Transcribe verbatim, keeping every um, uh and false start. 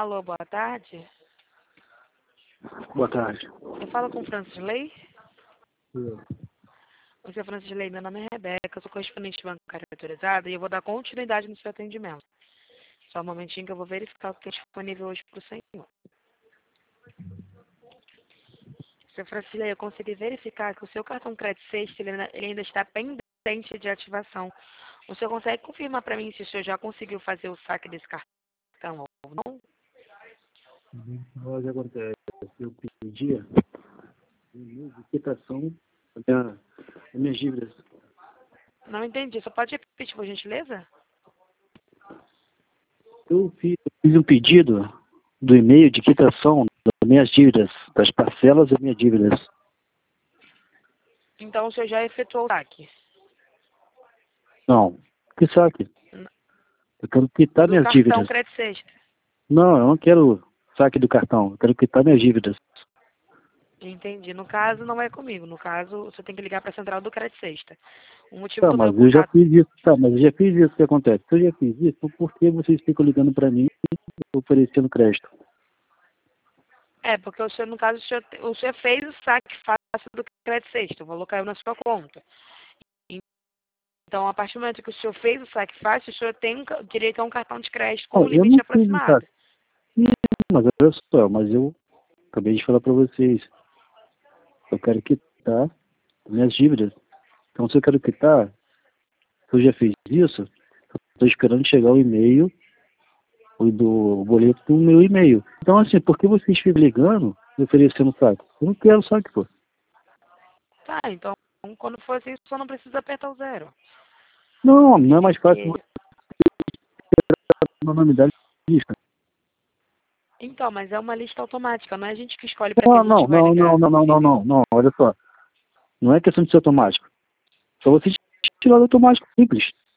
Alô, boa tarde. Boa tarde. Eu falo com o Francisley? Sim. Você, Francisley, meu nome é Rebeca, eu sou correspondente bancária autorizada e eu vou dar continuidade no seu atendimento. Só um momentinho que eu vou verificar o que tem disponível hoje para o senhor. Seu Francisley, eu consegui verificar que o seu cartão Crédito Sexta ele, ele ainda está pendente de ativação. O senhor consegue confirmar para mim se o senhor já conseguiu fazer o saque desse cartão ou não? O que acontece? Eu pedia de quitação da minha, das minhas dívidas. Não entendi. Só pode repetir, por gentileza? Eu fiz, eu fiz um pedido do e-mail de quitação das minhas dívidas, das parcelas das minhas dívidas. Então o senhor já efetuou o saque? Não. Que saque? N- Eu quero quitar Do minhas cartão dívidas. Crédito Sexta. Não, eu não quero saque do cartão. Eu quero quitar minhas dívidas. Entendi. No caso, não é comigo. No caso, você tem que ligar para a central do Crédito Sexta. O motivo Tá, do meu mas eu já contato... fiz isso. Tá, mas eu já fiz isso. O que acontece? Se eu já fiz isso, por que vocês ficam ligando para mim e oferecendo crédito? É, porque o senhor, no caso, o senhor, o senhor fez o saque fácil do Crédito Sexta. O valor caiu na sua conta. Então, a partir do momento que o senhor fez o saque fácil, o senhor tem um ca- direito a um cartão de crédito com Ó, um eu limite não fiz isso, aproximado. sabe? Sim, mas olha só, mas eu acabei de falar para vocês. Eu quero quitar minhas dívidas. Então, se eu quero quitar, se eu já fiz isso, estou esperando chegar o e-mail, o do o boleto do meu e-mail. Então, assim, por que vocês ficam ligando e oferecendo saque? Eu não quero saque, pô. Tá, então, quando for assim, o senhor não precisa apertar o zero. Não, não é mais fácil Porque... uma nome da lista. Então, mas é uma lista automática, não é a gente que escolhe para quem Não, a gente não, vai não, não, ligar. não, não, não, não, não, olha só. Não é questão de ser automático. Só você tirar do automático, simples.